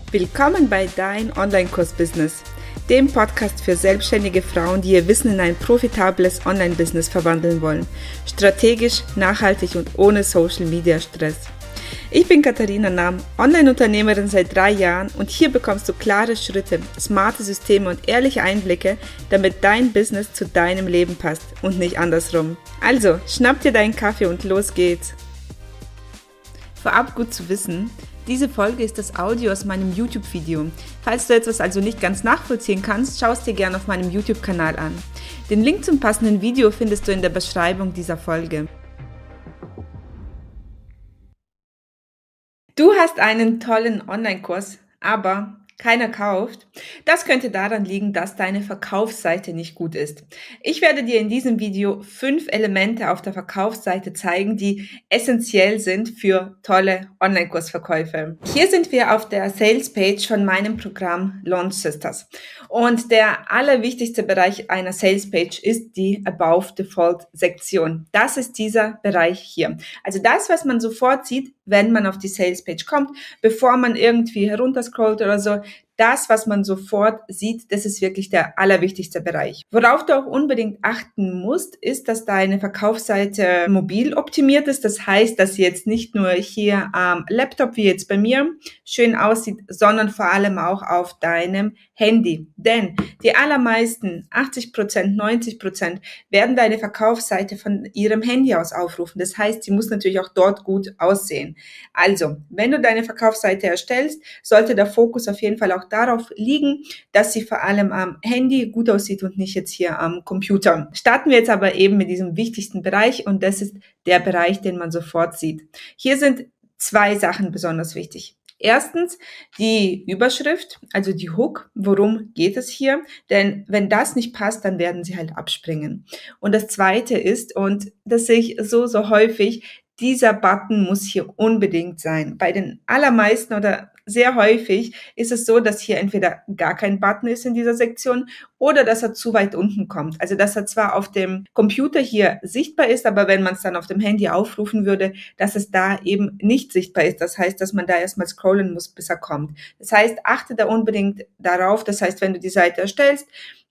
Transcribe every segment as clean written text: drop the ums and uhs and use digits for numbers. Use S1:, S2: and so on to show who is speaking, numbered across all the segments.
S1: Willkommen bei Dein Online-Kurs-Business, dem Podcast für selbstständige Frauen, die ihr Wissen in ein profitables Online-Business verwandeln wollen. Strategisch, nachhaltig und ohne Social-Media-Stress. Ich bin Katharina Nahm, Online-Unternehmerin seit 3 Jahren und hier bekommst du klare Schritte, smarte Systeme und ehrliche Einblicke, damit dein Business zu deinem Leben passt und nicht andersrum. Also, schnapp dir deinen Kaffee und los geht's! Vorab gut zu wissen, diese Folge ist das Audio aus meinem YouTube-Video. Falls du etwas also nicht ganz nachvollziehen kannst, schau es dir gerne auf meinem YouTube-Kanal an. Den Link zum passenden Video findest du in der Beschreibung dieser Folge. Du hast einen tollen Online-Kurs, aber keiner kauft. Das könnte daran liegen, dass deine Verkaufsseite nicht gut ist. Ich werde dir in diesem Video 5 Elemente auf der Verkaufsseite zeigen, die essentiell sind für tolle Online-Kursverkäufe. Hier sind wir auf der Sales-Page von meinem Programm Launch Sisters. Und der allerwichtigste Bereich einer Sales-Page ist die Above Default-Sektion. Das ist dieser Bereich hier. Also das, was man sofort sieht, wenn man auf die Sales-Page kommt, bevor man irgendwie herunterscrollt oder so. Das, was man sofort sieht, das ist wirklich der allerwichtigste Bereich. Worauf du auch unbedingt achten musst, ist, dass deine Verkaufsseite mobil optimiert ist. Das heißt, dass sie jetzt nicht nur hier am Laptop, wie jetzt bei mir, schön aussieht, sondern vor allem auch auf deinem Handy. Denn die allermeisten, 80%, 90%, werden deine Verkaufsseite von ihrem Handy aus aufrufen. Das heißt, sie muss natürlich auch dort gut aussehen. Also, wenn du deine Verkaufsseite erstellst, sollte der Fokus auf jeden Fall auch darauf liegen, dass sie vor allem am Handy gut aussieht und nicht jetzt hier am Computer. Starten wir jetzt aber eben mit diesem wichtigsten Bereich und das ist der Bereich, den man sofort sieht. Hier sind 2 Sachen besonders wichtig. Erstens die Überschrift, also die Hook, worum geht es hier? Denn wenn das nicht passt, dann werden sie halt abspringen. Und das Zweite ist, und das sehe ich so häufig, dieser Button muss hier unbedingt sein. Bei den allermeisten oder sehr häufig ist es so, dass hier entweder gar kein Button ist in dieser Sektion oder dass er zu weit unten kommt. Also dass er zwar auf dem Computer hier sichtbar ist, aber wenn man es dann auf dem Handy aufrufen würde, dass es da eben nicht sichtbar ist. Das heißt, dass man da erstmal scrollen muss, bis er kommt. Das heißt, achte da unbedingt darauf. Das heißt, wenn du die Seite erstellst,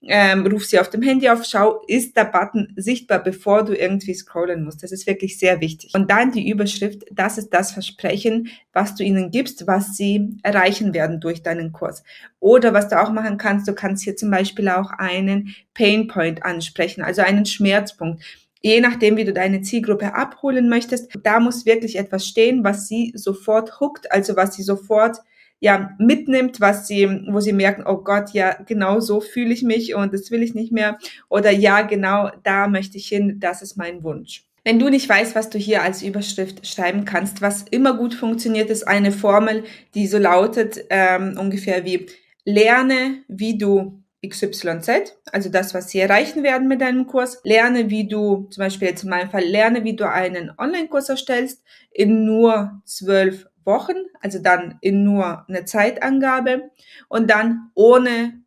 S1: ruf sie auf dem Handy auf, schau, ist der Button sichtbar, bevor du irgendwie scrollen musst. Das ist wirklich sehr wichtig. Und dann die Überschrift, das ist das Versprechen, was du ihnen gibst, was sie erreichen werden durch deinen Kurs. Oder was du auch machen kannst, du kannst hier zum Beispiel auch einen Painpoint ansprechen, also einen Schmerzpunkt. Je nachdem, wie du deine Zielgruppe abholen möchtest, da muss wirklich etwas stehen, was sie sofort hookt, also was sie sofort mitnimmt, wo sie merken, oh Gott, ja, genau so fühle ich mich und das will ich nicht mehr. Oder ja, genau da möchte ich hin, das ist mein Wunsch. Wenn du nicht weißt, was du hier als Überschrift schreiben kannst, was immer gut funktioniert, ist eine Formel, die so lautet, ungefähr wie: Lerne, wie du XYZ, also das, was sie erreichen werden mit deinem Kurs. Lerne, wie du, zum Beispiel jetzt in meinem Fall, lerne, wie du einen Online-Kurs erstellst in nur 12 Wochen, also dann in nur eine Zeitangabe und dann ohne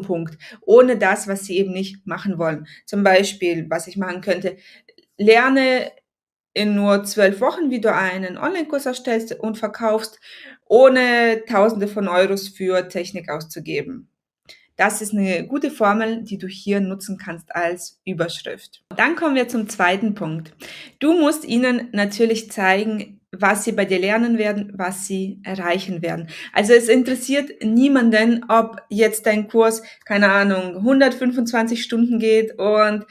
S1: ohne das, was sie eben nicht machen wollen. Zum Beispiel, was ich machen könnte: Lerne in nur 12 Wochen, wie du einen Online-Kurs erstellst und verkaufst, ohne Tausende von Euros für Technik auszugeben. Das ist eine gute Formel, die du hier nutzen kannst als Überschrift. Dann kommen wir zum zweiten Punkt. Du musst ihnen natürlich zeigen, was sie bei dir lernen werden, was sie erreichen werden. Also es interessiert niemanden, ob jetzt dein Kurs, keine Ahnung, 125 Stunden geht und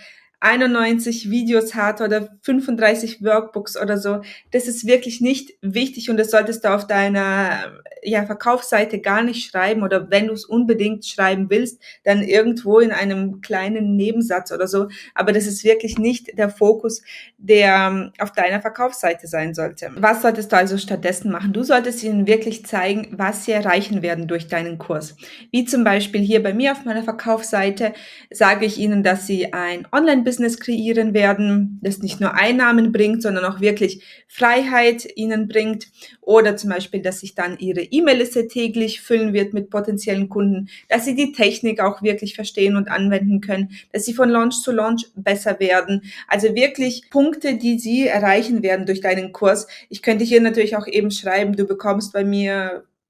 S1: 91 Videos hat oder 35 Workbooks oder so. Das ist wirklich nicht wichtig und das solltest du auf deiner Verkaufsseite gar nicht schreiben, oder wenn du es unbedingt schreiben willst, dann irgendwo in einem kleinen Nebensatz oder so. Aber das ist wirklich nicht der Fokus, der auf deiner Verkaufsseite sein sollte. Was solltest du also stattdessen machen? Du solltest ihnen wirklich zeigen, was sie erreichen werden durch deinen Kurs. Wie zum Beispiel hier bei mir auf meiner Verkaufsseite sage ich ihnen, dass sie ein Online-Business kreieren werden, das nicht nur Einnahmen bringt, sondern auch wirklich Freiheit ihnen bringt. Oder zum Beispiel, dass sich dann ihre E-Mail-Liste täglich füllen wird mit potenziellen Kunden, dass sie die Technik auch wirklich verstehen und anwenden können, dass sie von Launch zu Launch besser werden. Also wirklich Punkte, die sie erreichen werden durch deinen Kurs. Ich könnte hier natürlich auch eben schreiben, du bekommst bei mir,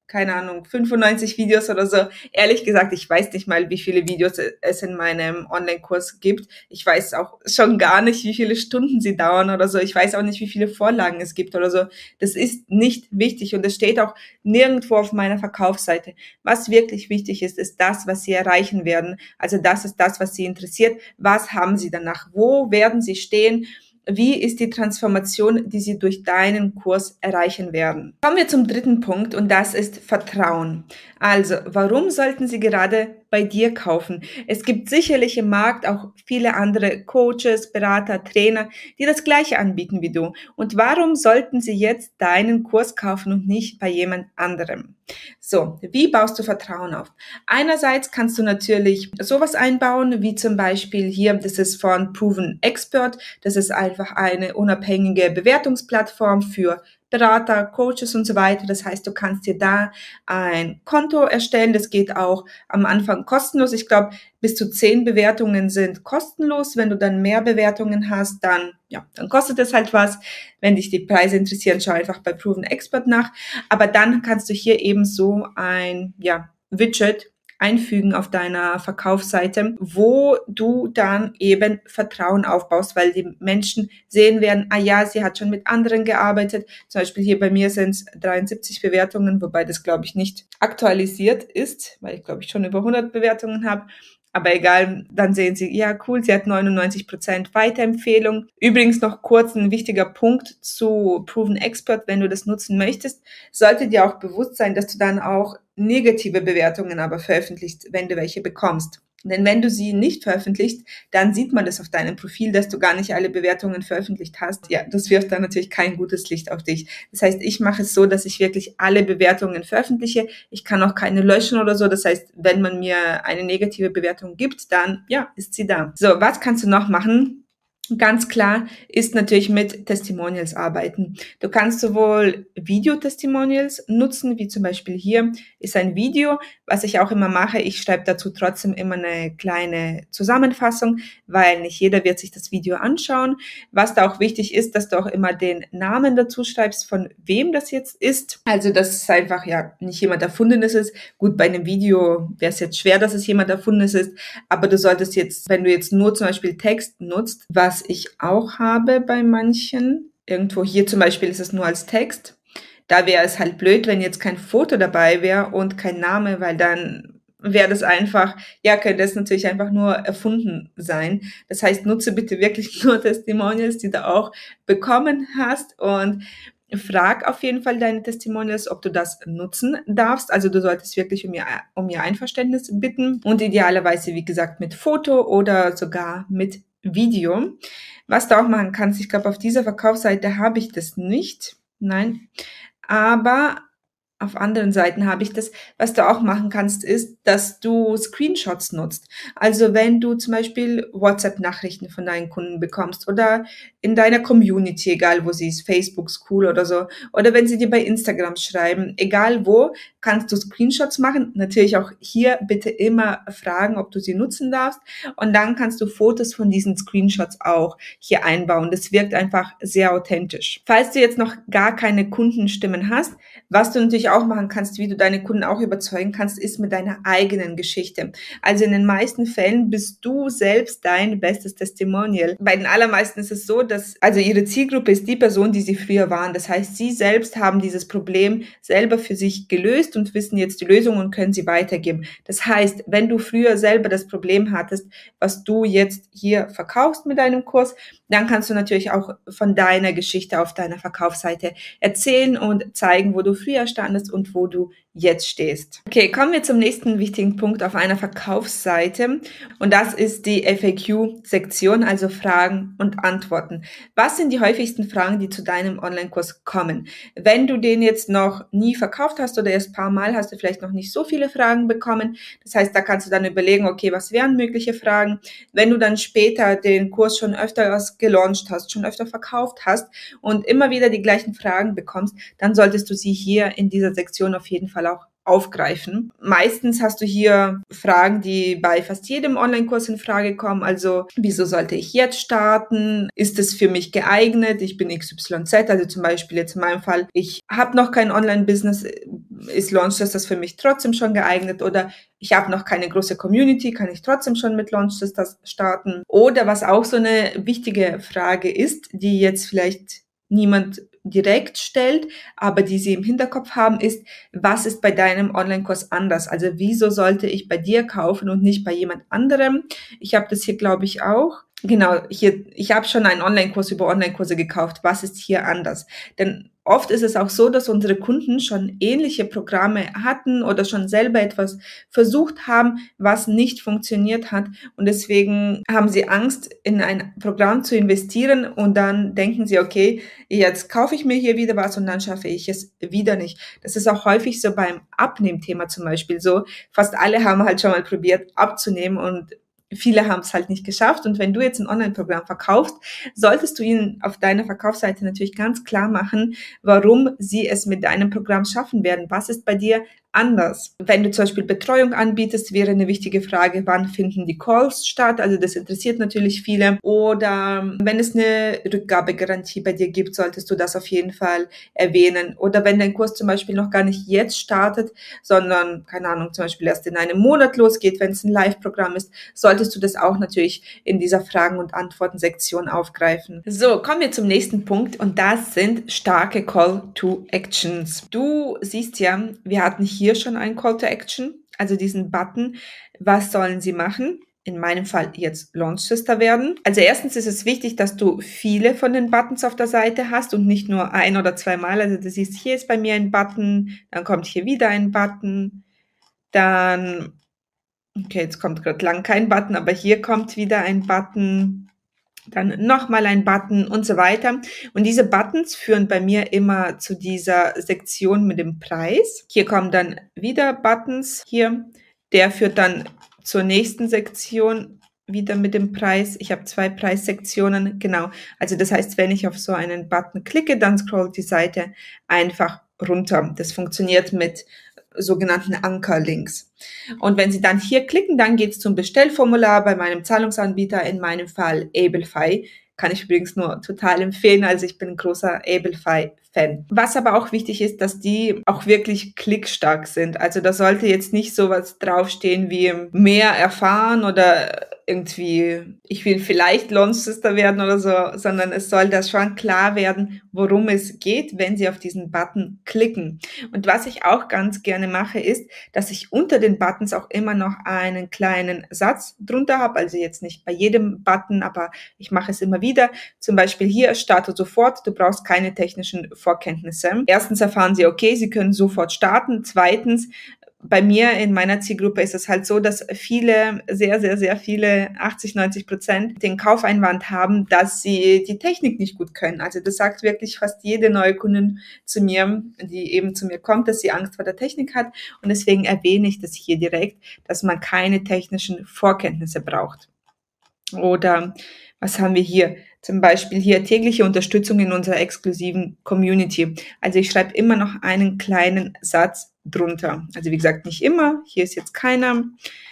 S1: keine Ahnung, 95 Videos oder so. Ehrlich gesagt, ich weiß nicht mal, wie viele Videos es in meinem Online-Kurs gibt. Ich weiß auch schon gar nicht, wie viele Stunden sie dauern oder so. Ich weiß auch nicht, wie viele Vorlagen es gibt oder so. Das ist nicht wichtig und es steht auch nirgendwo auf meiner Verkaufsseite. Was wirklich wichtig ist, ist das, was Sie erreichen werden. Also das ist das, was Sie interessiert. Was haben Sie danach? Wo werden Sie stehen? Wie ist die Transformation, die Sie durch deinen Kurs erreichen werden? Kommen wir zum dritten Punkt und das ist Vertrauen. Also, warum sollten Sie gerade bei dir kaufen? Es gibt sicherlich im Markt auch viele andere Coaches, Berater, Trainer, die das Gleiche anbieten wie du. Und warum sollten Sie jetzt deinen Kurs kaufen und nicht bei jemand anderem? So, wie baust du Vertrauen auf? Einerseits kannst du natürlich sowas einbauen, wie zum Beispiel hier, das ist von Proven Expert. Das ist einfach eine unabhängige Bewertungsplattform für Berater, Coaches und so weiter. Das heißt, du kannst dir da ein Konto erstellen. Das geht auch am Anfang kostenlos. Ich glaube, bis zu 10 Bewertungen sind kostenlos. Wenn du dann mehr Bewertungen hast, dann kostet es halt was. Wenn dich die Preise interessieren, schau einfach bei Proven Expert nach. Aber dann kannst du hier eben so ein, Widget einfügen auf deiner Verkaufsseite, wo du dann eben Vertrauen aufbaust, weil die Menschen sehen werden, ah ja, sie hat schon mit anderen gearbeitet. Zum Beispiel hier bei mir sind es 73 Bewertungen, wobei das, glaube ich, nicht aktualisiert ist, weil ich, glaube ich, schon über 100 Bewertungen habe. Aber egal, dann sehen Sie, ja cool, sie hat 99% Weiterempfehlung. Übrigens noch kurz ein wichtiger Punkt zu Proven Expert, wenn du das nutzen möchtest, sollte dir auch bewusst sein, dass du dann auch negative Bewertungen aber veröffentlichst, wenn du welche bekommst. Denn wenn du sie nicht veröffentlichst, dann sieht man das auf deinem Profil, dass du gar nicht alle Bewertungen veröffentlicht hast. Ja, das wirft dann natürlich kein gutes Licht auf dich. Das heißt, ich mache es so, dass ich wirklich alle Bewertungen veröffentliche. Ich kann auch keine löschen oder so. Das heißt, wenn man mir eine negative Bewertung gibt, dann, ist sie da. So, was kannst du noch machen? Ganz klar ist natürlich mit Testimonials arbeiten. Du kannst sowohl Video-Testimonials nutzen, wie zum Beispiel hier ist ein Video, was ich auch immer mache. Ich schreibe dazu trotzdem immer eine kleine Zusammenfassung, weil nicht jeder wird sich das Video anschauen. Was da auch wichtig ist, dass du auch immer den Namen dazu schreibst, von wem das jetzt ist. Also, dass es einfach nicht jemand Erfundenes ist. Gut, bei einem Video wäre es jetzt schwer, dass es jemand Erfundenes ist, aber du solltest jetzt, wenn du jetzt nur zum Beispiel Text nutzt, was ich auch habe bei manchen, irgendwo hier zum Beispiel ist es nur als Text, da wäre es halt blöd, wenn jetzt kein Foto dabei wäre und kein Name, weil dann wäre das einfach, könnte es natürlich einfach nur erfunden sein. Das heißt, nutze bitte wirklich nur Testimonials, die du auch bekommen hast und frag auf jeden Fall deine Testimonials, ob du das nutzen darfst. Also du solltest wirklich um ihr Einverständnis bitten und idealerweise, wie gesagt, mit Foto oder sogar mit Video. Was du auch machen kannst, ich glaube, auf dieser Verkaufsseite habe ich das nicht. Nein. Aber auf anderen Seiten habe ich das. Was du auch machen kannst, ist, dass du Screenshots nutzt. Also wenn du zum Beispiel WhatsApp-Nachrichten von deinen Kunden bekommst oder in deiner Community, egal wo sie ist, Facebook, School oder so, oder wenn sie dir bei Instagram schreiben, egal wo, kannst du Screenshots machen. Natürlich auch hier bitte immer fragen, ob du sie nutzen darfst. Und dann kannst du Fotos von diesen Screenshots auch hier einbauen. Das wirkt einfach sehr authentisch. Falls du jetzt noch gar keine Kundenstimmen hast, was du natürlich auch machen kannst, wie du deine Kunden auch überzeugen kannst, ist mit deiner eigenen Geschichte. Also in den meisten Fällen bist du selbst dein bestes Testimonial. Bei den allermeisten ist es so, dass, also ihre Zielgruppe ist die Person, die sie früher waren. Das heißt, sie selbst haben dieses Problem selber für sich gelöst und wissen jetzt die Lösung und können sie weitergeben. Das heißt, wenn du früher selber das Problem hattest, was du jetzt hier verkaufst mit deinem Kurs, dann kannst du natürlich auch von deiner Geschichte auf deiner Verkaufsseite erzählen und zeigen, wo du früher standest und wo du jetzt stehst. Okay, kommen wir zum nächsten wichtigen Punkt auf einer Verkaufsseite und das ist die FAQ-Sektion, also Fragen und Antworten. Was sind die häufigsten Fragen, die zu deinem Online-Kurs kommen? Wenn du den jetzt noch nie verkauft hast oder erst ein paar Mal, hast du vielleicht noch nicht so viele Fragen bekommen. Das heißt, da kannst du dann überlegen, okay, was wären mögliche Fragen? Wenn du dann später den Kurs schon öfter gelauncht hast, schon öfter verkauft hast und immer wieder die gleichen Fragen bekommst, dann solltest du sie hier in dieser Sektion auf jeden Fall auch aufgreifen. Meistens hast du hier Fragen, die bei fast jedem Online-Kurs in Frage kommen. Also, wieso sollte ich jetzt starten? Ist es für mich geeignet? Ich bin XYZ, also zum Beispiel jetzt in meinem Fall, ich habe noch kein Online-Business. ist Launchtesters für mich trotzdem schon geeignet, oder ich habe noch keine große Community, kann ich trotzdem schon mit Launchtesters starten? Oder was auch so eine wichtige Frage ist, die jetzt vielleicht niemand direkt stellt, aber die Sie im Hinterkopf haben, ist, was ist bei deinem Online-Kurs anders? Also wieso sollte ich bei dir kaufen und nicht bei jemand anderem? Ich habe das hier, glaube ich, auch. Genau, ich habe schon einen Online-Kurs über Online-Kurse gekauft. Was ist hier anders? Denn oft ist es auch so, dass unsere Kunden schon ähnliche Programme hatten oder schon selber etwas versucht haben, was nicht funktioniert hat. Und deswegen haben sie Angst, in ein Programm zu investieren, und dann denken sie, okay, jetzt kaufe ich mir hier wieder was und dann schaffe ich es wieder nicht. Das ist auch häufig so beim Abnehmthema zum Beispiel so. Fast alle haben halt schon mal probiert abzunehmen, und viele haben es halt nicht geschafft. Und wenn du jetzt ein Online-Programm verkaufst, solltest du ihnen auf deiner Verkaufsseite natürlich ganz klar machen, warum sie es mit deinem Programm schaffen werden. Was ist bei dir anders? Wenn du zum Beispiel Betreuung anbietest, wäre eine wichtige Frage, wann finden die Calls statt? Also das interessiert natürlich viele. Oder wenn es eine Rückgabegarantie bei dir gibt, solltest du das auf jeden Fall erwähnen. Oder wenn dein Kurs zum Beispiel noch gar nicht jetzt startet, sondern, keine Ahnung, zum Beispiel erst in einem Monat losgeht, wenn es ein Live-Programm ist, solltest du das auch natürlich in dieser Fragen- und Antworten-Sektion aufgreifen. So, kommen wir zum nächsten Punkt, und das sind starke Call-to-Actions. Du siehst ja, wir hatten hier schon einen Call-to-Action, also diesen Button. Was sollen sie machen? In meinem Fall jetzt Launchtester werden. Also erstens ist es wichtig, dass du viele von den Buttons auf der Seite hast und nicht nur ein oder zweimal. Also du siehst, hier ist bei mir ein Button, dann kommt hier wieder ein Button, dann, okay, jetzt kommt gerade lang kein Button, aber hier kommt wieder ein Button, dann nochmal ein Button und so weiter. Und diese Buttons führen bei mir immer zu dieser Sektion mit dem Preis. Hier kommen dann wieder Buttons hier. Der führt dann zur nächsten Sektion wieder mit dem Preis. Ich habe 2 Preissektionen, genau. Also das heißt, wenn ich auf so einen Button klicke, dann scrollt die Seite einfach runter. Das funktioniert mit sogenannten Ankerlinks. Und wenn Sie dann hier klicken, dann geht es zum Bestellformular bei meinem Zahlungsanbieter, in meinem Fall Ablefy. Kann ich übrigens nur total empfehlen, also ich bin ein großer Ablefy-Fan. Was aber auch wichtig ist, dass die auch wirklich klickstark sind. Also da sollte jetzt nicht sowas draufstehen wie mehr erfahren oder irgendwie, ich will vielleicht Launchsister werden oder so, sondern es soll da schon klar werden, worum es geht, wenn Sie auf diesen Button klicken. Und was ich auch ganz gerne mache, ist, dass ich unter den Buttons auch immer noch einen kleinen Satz drunter habe, also jetzt nicht bei jedem Button, aber ich mache es immer wieder. Zum Beispiel hier, starte sofort, du brauchst keine technischen Vorkenntnisse. Erstens erfahren Sie, okay, Sie können sofort starten. Zweitens, bei mir in meiner Zielgruppe ist es halt so, dass viele, sehr viele, 80-90% den Kaufeinwand haben, dass sie die Technik nicht gut können. Also das sagt wirklich fast jede neue Kundin zu mir, die eben zu mir kommt, dass sie Angst vor der Technik hat. Und deswegen erwähne ich das hier direkt, dass man keine technischen Vorkenntnisse braucht. Oder was haben wir hier? Zum Beispiel hier tägliche Unterstützung in unserer exklusiven Community. Also ich schreibe immer noch einen kleinen Satz drunter. Also wie gesagt, nicht immer, hier ist jetzt keiner,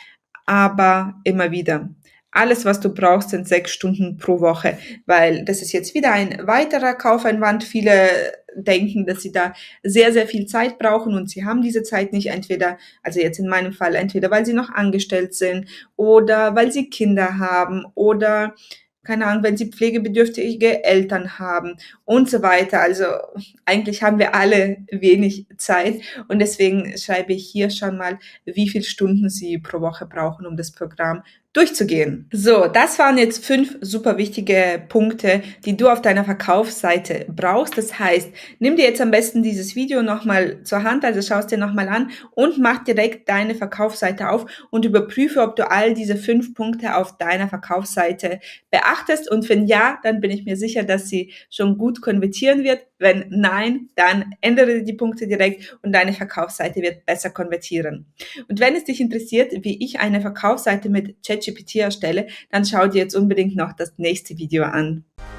S1: aber immer wieder. Alles, was du brauchst, sind 6 Stunden pro Woche, weil das ist jetzt wieder ein weiterer Kaufeinwand. Viele denken, dass sie da sehr viel Zeit brauchen, und sie haben diese Zeit nicht, entweder, also jetzt in meinem Fall, entweder weil sie noch angestellt sind oder weil sie Kinder haben oder keine Ahnung, wenn sie pflegebedürftige Eltern haben und so weiter. Also eigentlich haben wir alle wenig Zeit, und deswegen schreibe ich hier schon mal, wie viele Stunden Sie pro Woche brauchen, um das Programm durchzugehen. So, das waren jetzt 5 super wichtige Punkte, die du auf deiner Verkaufsseite brauchst. Das heißt, nimm dir jetzt am besten dieses Video nochmal zur Hand, also schau es dir nochmal an und mach direkt deine Verkaufsseite auf und überprüfe, ob du all diese 5 Punkte auf deiner Verkaufsseite beachtest. Und wenn ja, dann bin ich mir sicher, dass sie schon gut konvertieren wird. Wenn nein, dann ändere die Punkte direkt und deine Verkaufsseite wird besser konvertieren. Und wenn es dich interessiert, wie ich eine Verkaufsseite mit ChatGPT erstelle, dann schau dir jetzt unbedingt noch das nächste Video an.